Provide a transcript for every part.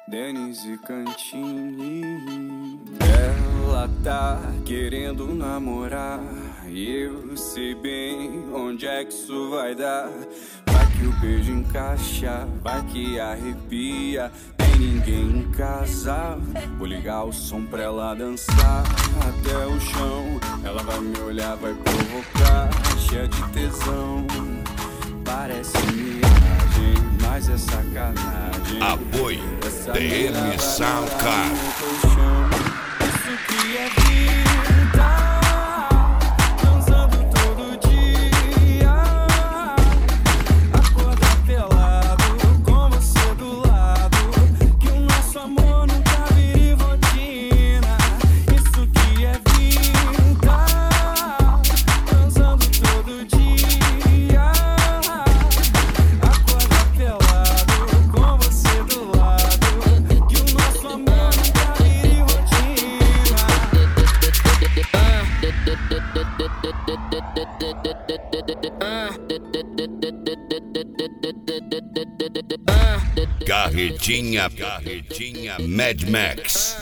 Denise Cantini. Ela tá querendo namorar e eu sei bem onde é que isso vai dar. Vai que o beijo encaixa, vai que arrepia. Tem ninguém em casa, vou ligar o som pra ela dançar até o chão. Ela vai me olhar, vai provocar, cheia de tesão. Parece miragem, mas é sacanagem. Apoio DM Soundcard. Isso que é vida, dançando todo dia. Acordar pelado, com você do lado. Que o nosso amor nunca vire rotina. Isso que é vida, dançando todo dia. Acordar pelado, com você do lado. Que o nosso amor nunca vire rotina. Carretinha Mad Max.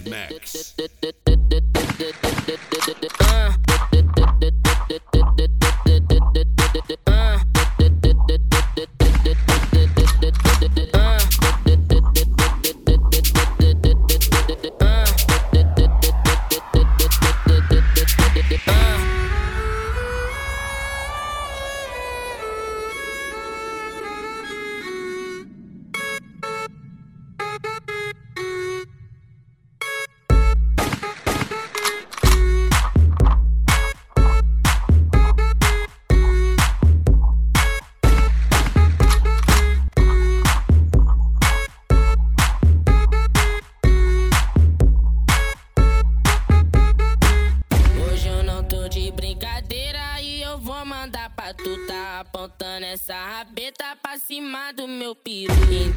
Tu tá apontando essa rabeta pra cima do meu piru.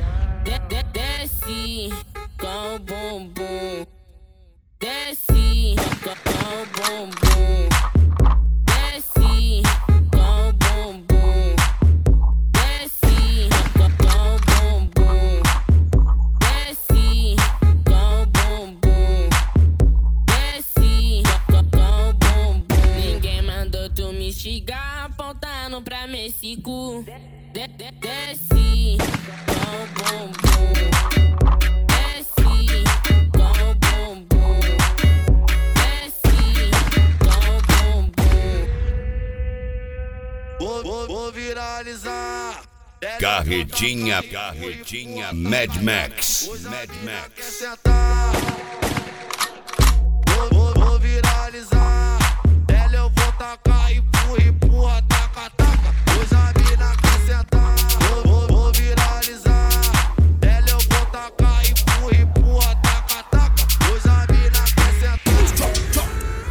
Desce com o bumbum. Desce com o bumbum. Desce com o bumbum. Desce com o bumbum. Desce com o bumbum. Desce com o bumbum. Ninguém mandou tu me xingar apontando pra Messi cu. Desce com o bumbum. Desce com o bumbum. Desce com o bumbum. Vou viralizar. Carretinha Mad Max. Quer sentar? Vou viralizar. Ela eu vou tacar e empurra, taca, taca. Hoje a mina quer sentar. Vou viralizar. Ela eu vou tacar e empurra, taca, taca. Hoje a mina quer sentar.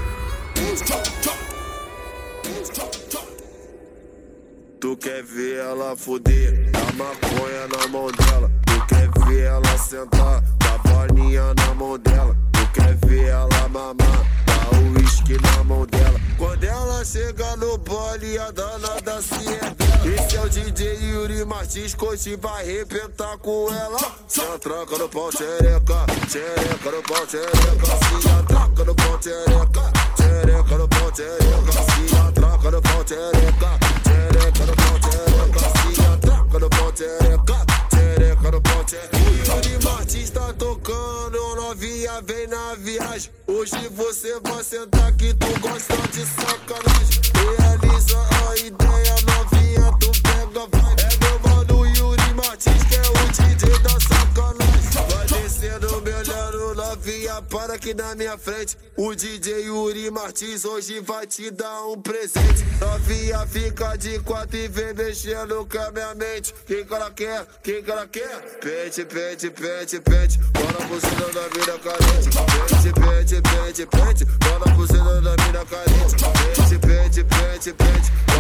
Tu quer ver ela foder, dá maconha na mão dela. Tu quer ver ela sentar, dá bolinha na mão dela. Tu quer ver ela mamar, dá o uísque na mão dela. Quando ela chega no bole, a danada se revela. Esse é o DJ Yuri Martins, coach vai arrebentar com ela. Se atraca no pau, xereca, xereca no pau, xereca. Se atraca no pau, xereca, xereca no pau, xereca. Se atraca no pau, xereca, xereca no pau, xereca. Se atraca no pau, xereca, xereca no pau, xereca. O Yuri Martins tá tocando, novinha vem na viagem. Hoje você vai sentar que tu gosta de sacanagem. Realiza a ideia, novinha, tu pega, vai. É meu mano Yuri Martins, que é o DJ da sacanagem. Vai descendo, me olhando, novinha, para aqui na minha frente. O DJ Yuri Martins hoje vai te dar um presente. Novinha fica de quatro e vem mexendo com a minha mente. Que ela quer? Que ela quer? Pente, pente, pente, pente. Bora buzina da mina carente. Pente, pente, pente, pente. Bora buzina da mina carente. Pente, pente, pente, pente.